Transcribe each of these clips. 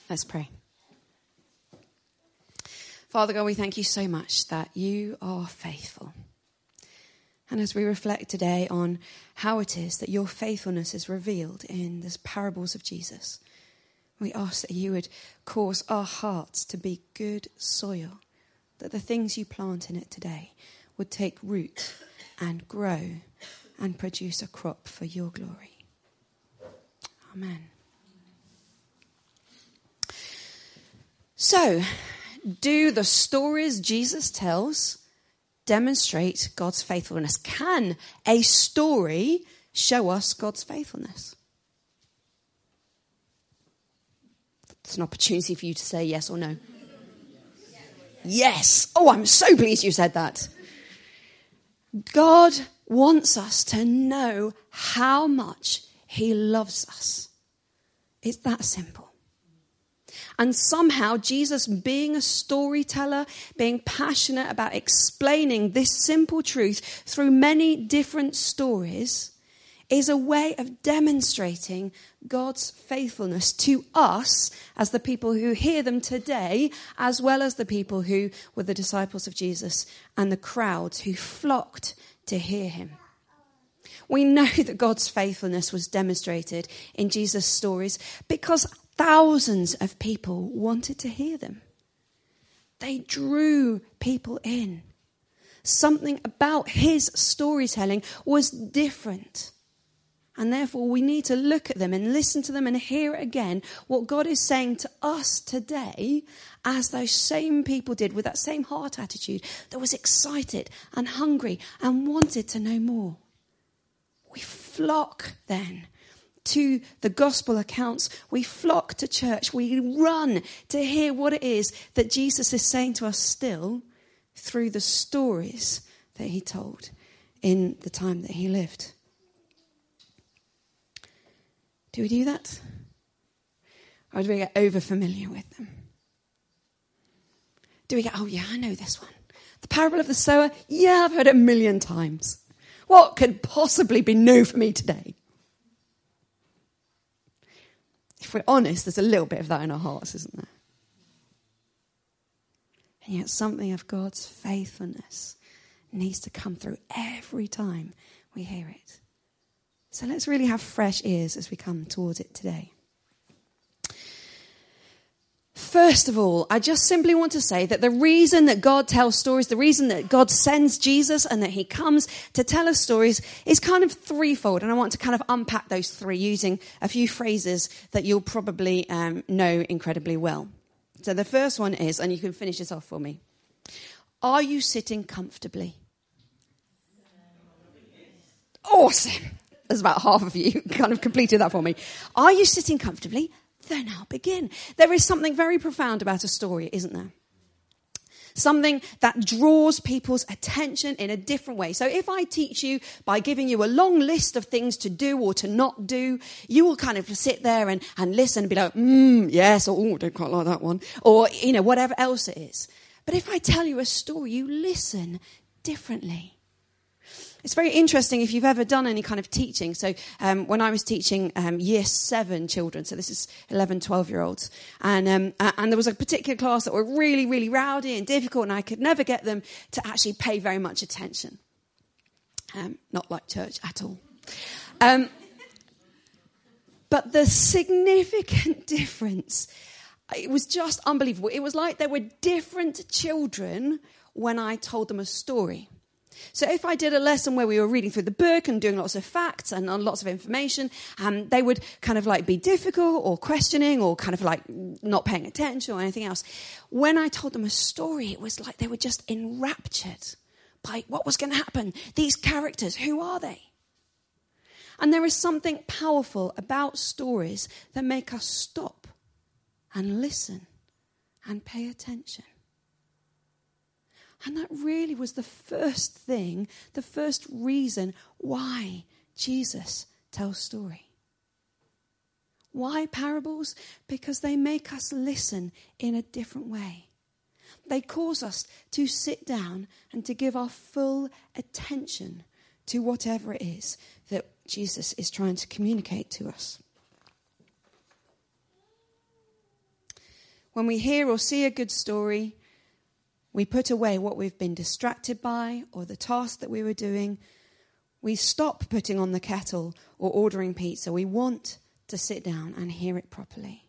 Let's pray. Father God, we thank you so much that you are faithful. And as we reflect today on how it is that your faithfulness is revealed in the parables of Jesus, we ask that you would cause our hearts to be good soil, that the things you plant in it today would take root and grow and produce a crop for your glory. Amen. So, do the stories Jesus tells demonstrate God's faithfulness? Can a story show us God's faithfulness? It's an opportunity for you to say yes or no. Yes. Oh, I'm so pleased you said that. God wants us to know how much he loves us. It's that simple. And somehow Jesus, being a storyteller, being passionate about explaining this simple truth through many different stories, is a way of demonstrating God's faithfulness to us as the people who hear them today, as well as the people who were the disciples of Jesus and the crowds who flocked to hear him. We know that God's faithfulness was demonstrated in Jesus' stories because thousands of people wanted to hear them. They drew people in. Something about his storytelling was different. And therefore we need to look at them and listen to them and hear again what God is saying to us today, as those same people did with that same heart attitude that was excited and hungry and wanted to know more. We flock then to the gospel accounts. We flock to church. We run to hear what it is that Jesus is saying to us still through the stories that he told in the time that he lived. Do we do that? Or do we get over familiar with them? Do we go, oh yeah, I know this one. The parable of the sower, yeah, I've heard it 1,000,000 times. What could possibly be new for me today? If we're honest, there's a little bit of that in our hearts, isn't there? And yet something of God's faithfulness needs to come through every time we hear it. So let's really have fresh ears as we come towards it today. First of all, I just simply want to say that the reason that God tells stories, the reason that God sends Jesus and that he comes to tell us stories is kind of threefold. And I want to kind of unpack those three using a few phrases that you'll probably know incredibly well. So the first one is, and you can finish this off for me. Are you sitting comfortably? Awesome. There's about half of you kind of completed that for me. Are you sitting comfortably? Then I'll begin. There is something very profound about a story, isn't there? Something that draws people's attention in a different way. So if I teach you by giving you a long list of things to do or to not do, you will kind of sit there and listen and be like, yes, or oh, I don't quite like that one. Or, whatever else it is. But if I tell you a story, you listen differently. It's very interesting if you've ever done any kind of teaching. So when I was teaching year 7 children, so this is 11, 12-year-olds, and there was a particular class that were really, really rowdy and difficult, and I could never get them to actually pay very much attention. Not like church at all. But the significant difference, it was just unbelievable. It was like there were different children when I told them a story. So if I did a lesson where we were reading through the book and doing lots of facts and lots of information, they would kind of like be difficult or questioning or kind of like not paying attention or anything else. When I told them a story, it was like they were just enraptured by what was going to happen. These characters, who are they? And there is something powerful about stories that make us stop and listen and pay attention. And that really was the first thing, the first reason why Jesus tells story. Why parables? Because they make us listen in a different way. They cause us to sit down and to give our full attention to whatever it is that Jesus is trying to communicate to us. When we hear or see a good story, we put away what we've been distracted by or the task that we were doing. We stop putting on the kettle or ordering pizza. We want to sit down and hear it properly.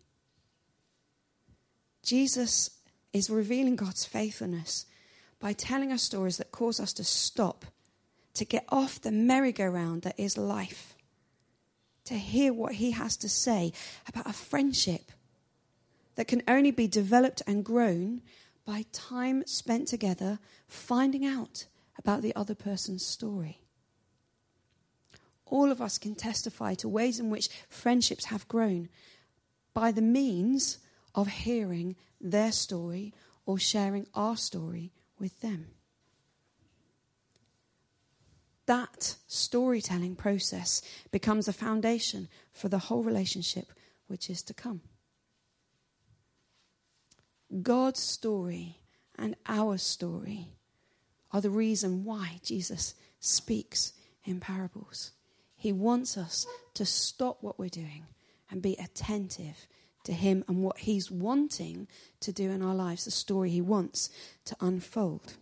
Jesus is revealing God's faithfulness by telling us stories that cause us to stop, to get off the merry-go-round that is life, to hear what he has to say about a friendship that can only be developed and grown by time spent together finding out about the other person's story. All of us can testify to ways in which friendships have grown by the means of hearing their story or sharing our story with them. That storytelling process becomes a foundation for the whole relationship which is to come. God's story and our story are the reason why Jesus speaks in parables. He wants us to stop what we're doing and be attentive to him and what he's wanting to do in our lives, the story he wants to unfold.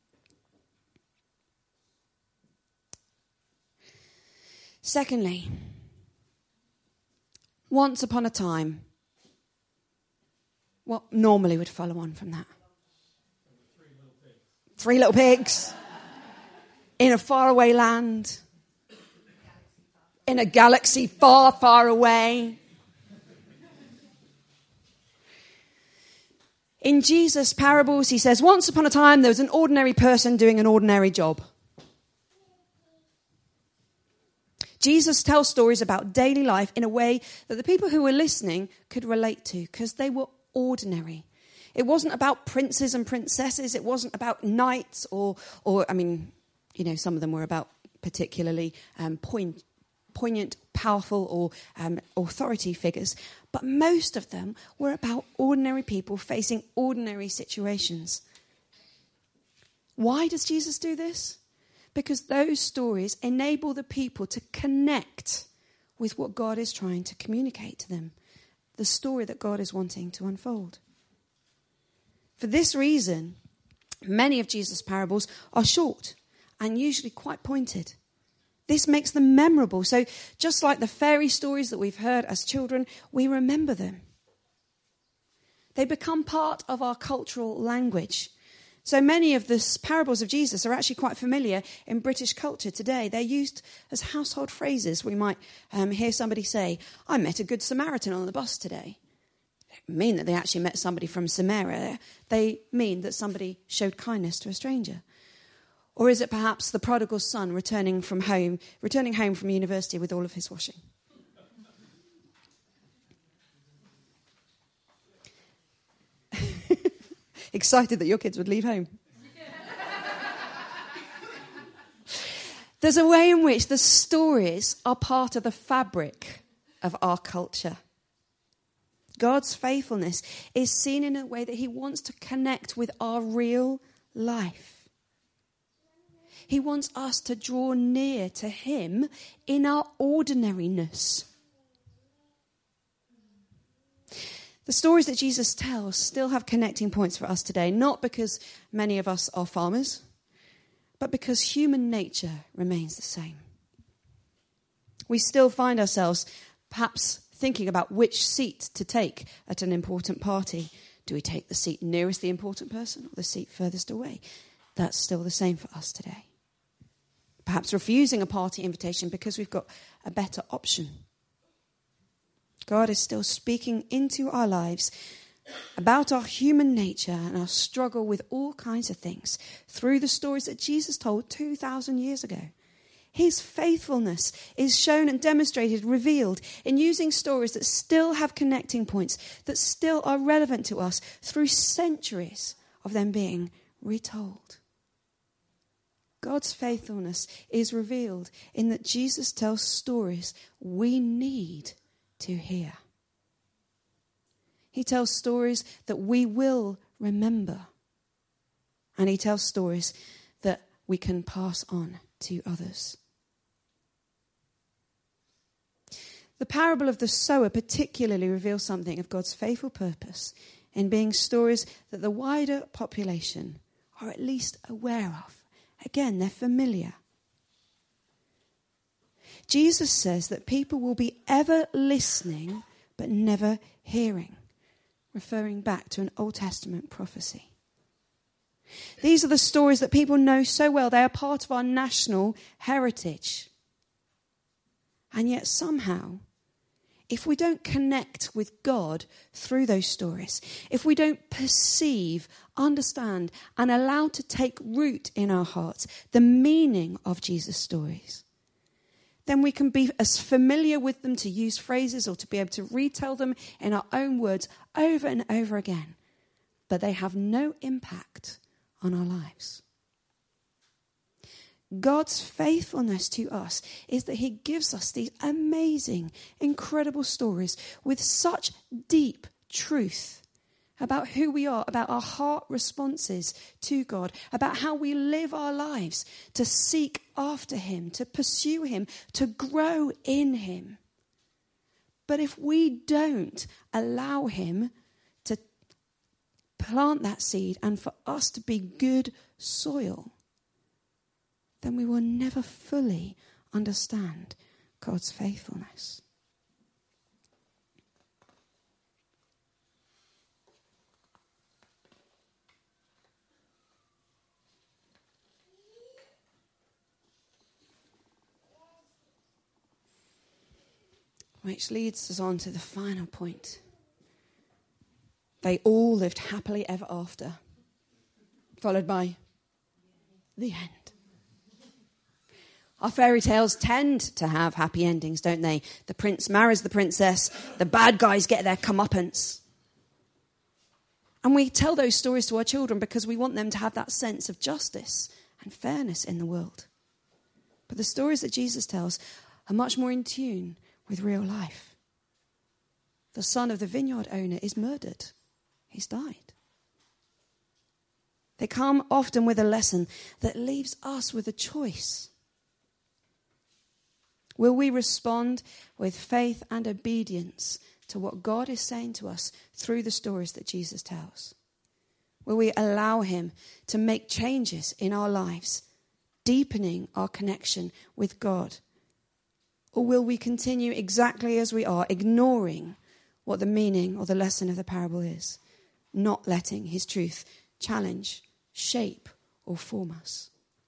Secondly, once upon a time, what normally would follow on from that? 3 little pigs in a faraway land, in a galaxy far, far away. In Jesus' parables, he says, once upon a time, there was an ordinary person doing an ordinary job. Jesus tells stories about daily life in a way that the people who were listening could relate to, because they were ordinary. It wasn't about princes and princesses. It wasn't about knights or some of them were about particularly poignant, powerful or authority figures. But most of them were about ordinary people facing ordinary situations. Why does Jesus do this? Because those stories enable the people to connect with what God is trying to communicate to them, the story that God is wanting to unfold. For this reason, many of Jesus' parables are short and usually quite pointed. This makes them memorable. So just like the fairy stories that we've heard as children, we remember them. They become part of our cultural language. So many of the parables of Jesus are actually quite familiar in British culture today. They're used as household phrases. We might hear somebody say, I met a good Samaritan on the bus today. They don't mean that they actually met somebody from Samaria. They mean that somebody showed kindness to a stranger. Or is it perhaps the prodigal son returning home from university with all of his washing? Excited that your kids would leave home. There's a way in which the stories are part of the fabric of our culture. God's faithfulness is seen in a way that he wants to connect with our real life. He wants us to draw near to him in our ordinariness. The stories that Jesus tells still have connecting points for us today, not because many of us are farmers, but because human nature remains the same. We still find ourselves perhaps thinking about which seat to take at an important party. Do we take the seat nearest the important person or the seat furthest away? That's still the same for us today. Perhaps refusing a party invitation because we've got a better option. God is still speaking into our lives about our human nature and our struggle with all kinds of things through the stories that Jesus told 2,000 years ago. His faithfulness is shown and demonstrated, revealed in using stories that still have connecting points, that still are relevant to us through centuries of them being retold. God's faithfulness is revealed in that Jesus tells stories we need to hear. He tells stories that we will remember. And he tells stories that we can pass on to others. The parable of the sower particularly reveals something of God's faithful purpose in being stories that the wider population are at least aware of. Again, they're familiar. Jesus says that people will be ever listening but never hearing, referring back to an Old Testament prophecy. These are the stories that people know so well. They are part of our national heritage. And yet somehow, if we don't connect with God through those stories, if we don't perceive, understand, and allow to take root in our hearts the meaning of Jesus' stories, then we can be as familiar with them to use phrases or to be able to retell them in our own words over and over again. But they have no impact on our lives. God's faithfulness to us is that he gives us these amazing, incredible stories with such deep truth about who we are, about our heart responses to God, about how we live our lives to seek after him, to pursue him, to grow in him. But if we don't allow him to plant that seed and for us to be good soil, then we will never fully understand God's faithfulness. Which leads us on to the final point. They all lived happily ever after, followed by the end. Our fairy tales tend to have happy endings, don't they? The prince marries the princess, the bad guys get their comeuppance. And we tell those stories to our children because we want them to have that sense of justice and fairness in the world. But the stories that Jesus tells are much more in tune with real life. The son of the vineyard owner is murdered. He's died. They come often with a lesson that leaves us with a choice. Will we respond with faith and obedience to what God is saying to us through the stories that Jesus tells? Will we allow him to make changes in our lives, deepening our connection with God? Or will we continue exactly as we are, ignoring what the meaning or the lesson of the parable is, not letting his truth challenge, shape, or form us?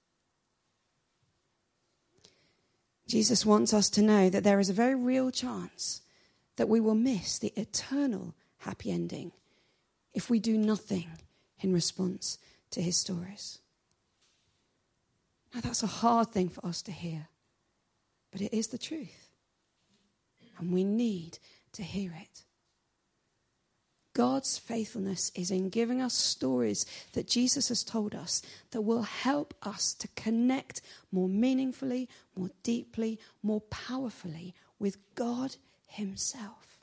Jesus wants us to know that there is a very real chance that we will miss the eternal happy ending if we do nothing in response to his stories. Now, that's a hard thing for us to hear, but it is the truth, and we need to hear it. God's faithfulness is in giving us stories that Jesus has told us that will help us to connect more meaningfully, more deeply, more powerfully with God himself.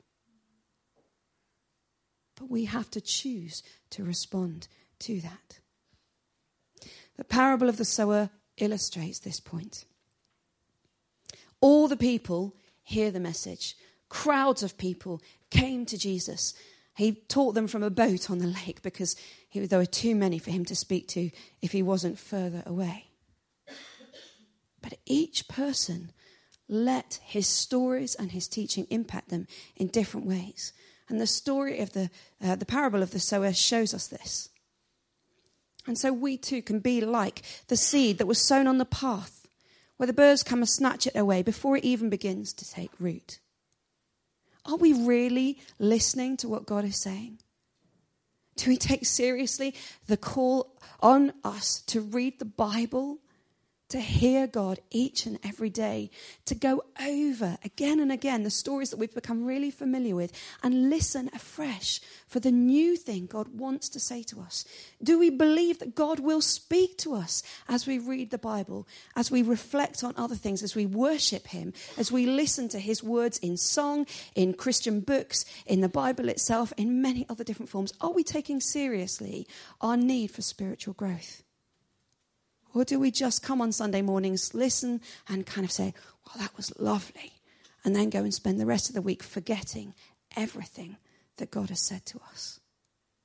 But we have to choose to respond to that. The parable of the sower illustrates this point. All the people hear the message. Crowds of people came to Jesus. He taught them from a boat on the lake because there were too many for him to speak to if he wasn't further away. But each person let his stories and his teaching impact them in different ways. And the story of the parable of the sower shows us this. And so we too can be like the seed that was sown on the path, where the birds come and snatch it away before it even begins to take root. Are we really listening to what God is saying? Do we take seriously the call on us to read the Bible, to hear God each and every day, to go over again and again the stories that we've become really familiar with and listen afresh for the new thing God wants to say to us? Do we believe that God will speak to us as we read the Bible, as we reflect on other things, as we worship him, as we listen to his words in song, in Christian books, in the Bible itself, in many other different forms? Are we taking seriously our need for spiritual growth? Or do we just come on Sunday mornings, listen and kind of say, well, that was lovely, and then go and spend the rest of the week forgetting everything that God has said to us?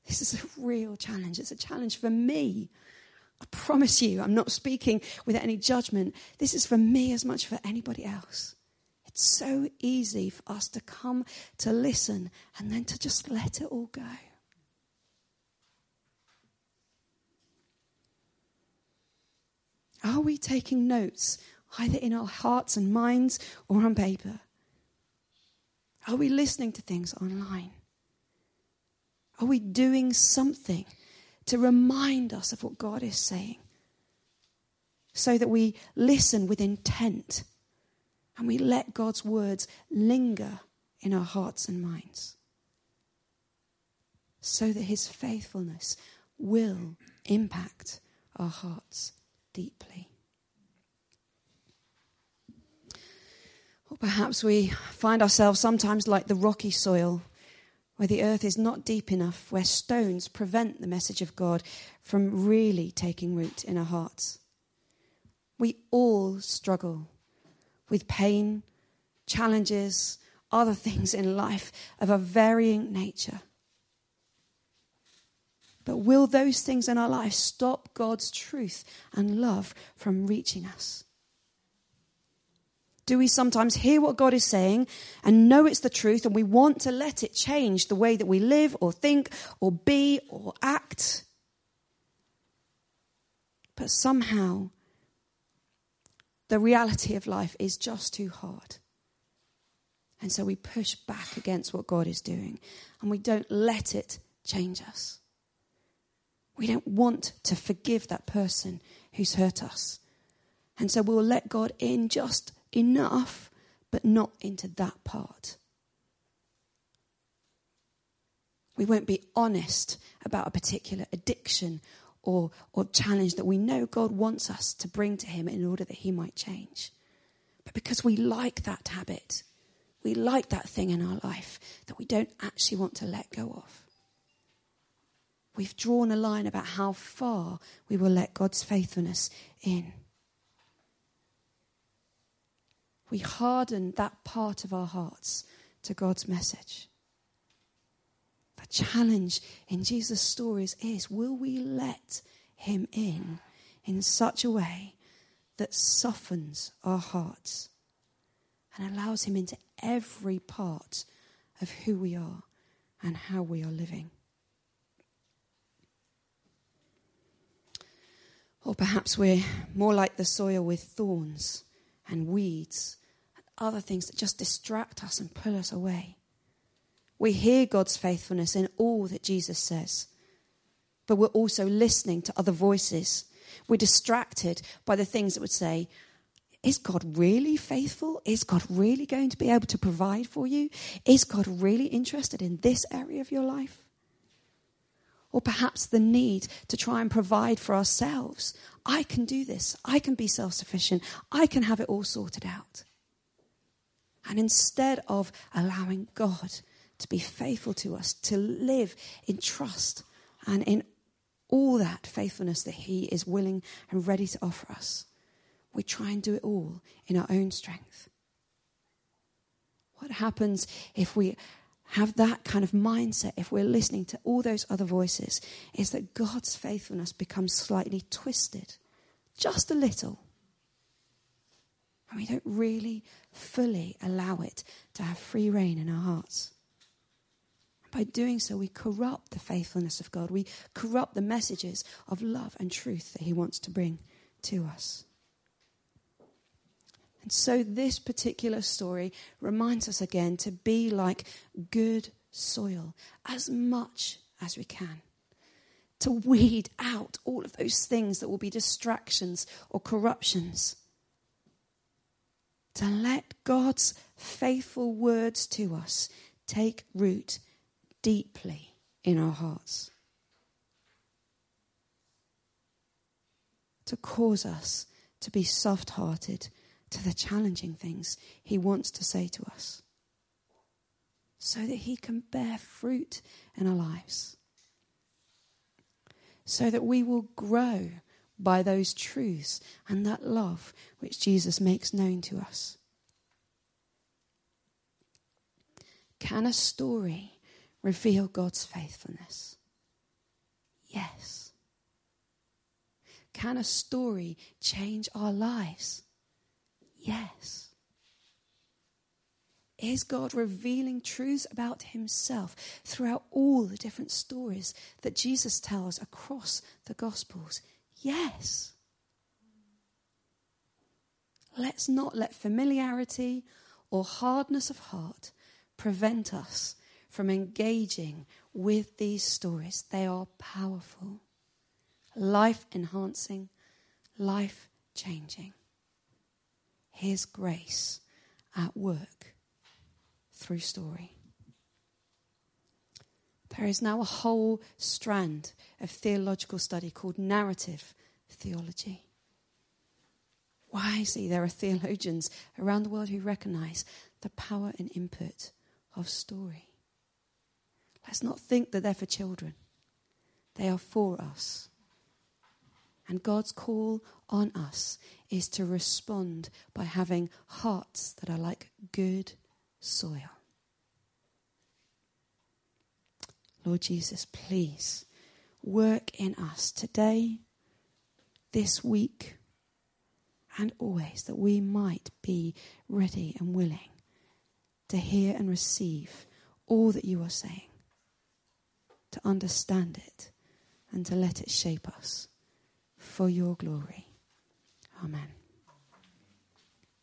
This is a real challenge. It's a challenge for me. I promise you, I'm not speaking with any judgment. This is for me as much as for anybody else. It's so easy for us to come to listen and then to just let it all go. Are we taking notes, either in our hearts and minds or on paper? Are we listening to things online? Are we doing something to remind us of what God is saying? So that we listen with intent and we let God's words linger in our hearts and minds. So that his faithfulness will impact our hearts deeply. Or perhaps we find ourselves sometimes like the rocky soil, where the earth is not deep enough, where stones prevent the message of God from really taking root in our hearts. We all struggle with pain, challenges, other things in life of a varying nature. But will those things in our life stop God's truth and love from reaching us? Do we sometimes hear what God is saying and know it's the truth and we want to let it change the way that we live or think or be or act? But somehow the reality of life is just too hard. And so we push back against what God is doing and we don't let it change us. We don't want to forgive that person who's hurt us. And so we'll let God in just enough, but not into that part. We won't be honest about a particular addiction or challenge that we know God wants us to bring to him in order that he might change. But because we like that habit, we like that thing in our life that we don't actually want to let go of. We've drawn a line about how far we will let God's faithfulness in. We harden that part of our hearts to God's message. The challenge in Jesus' stories is, will we let him in such a way that softens our hearts and allows him into every part of who we are and how we are living? Or perhaps we're more like the soil with thorns and weeds and other things that just distract us and pull us away. We hear God's faithfulness in all that Jesus says, but we're also listening to other voices. We're distracted by the things that would say, is God really faithful? Is God really going to be able to provide for you? Is God really interested in this area of your life? Or perhaps the need to try and provide for ourselves. I can do this. I can be self-sufficient. I can have it all sorted out. And instead of allowing God to be faithful to us, to live in trust and in all that faithfulness that he is willing and ready to offer us, we try and do it all in our own strength. What happens if we have that kind of mindset, if we're listening to all those other voices, is that God's faithfulness becomes slightly twisted, just a little. And we don't really fully allow it to have free rein in our hearts. And by doing so, we corrupt the faithfulness of God. We corrupt the messages of love and truth that he wants to bring to us. And so this particular story reminds us again to be like good soil as much as we can. To weed out all of those things that will be distractions or corruptions. To let God's faithful words to us take root deeply in our hearts. To cause us to be soft-hearted to the challenging things he wants to say to us, so that he can bear fruit in our lives, so that we will grow by those truths and that love which Jesus makes known to us. Can a story reveal God's faithfulness? Yes. Can a story change our lives? Yes. Is God revealing truths about himself throughout all the different stories that Jesus tells across the Gospels? Yes. Let's not let familiarity or hardness of heart prevent us from engaging with these stories. They are powerful, life-enhancing, life-changing. His grace at work through story. There is now a whole strand of theological study called narrative theology. Wisely, there are theologians around the world who recognize the power and input of story. Let's not think that they're for children. They are for us. And God's call on us is to respond by having hearts that are like good soil. Lord Jesus, please work in us today, this week, and always, that we might be ready and willing to hear and receive all that you are saying, to understand it, and to let it shape us for your glory. Amen.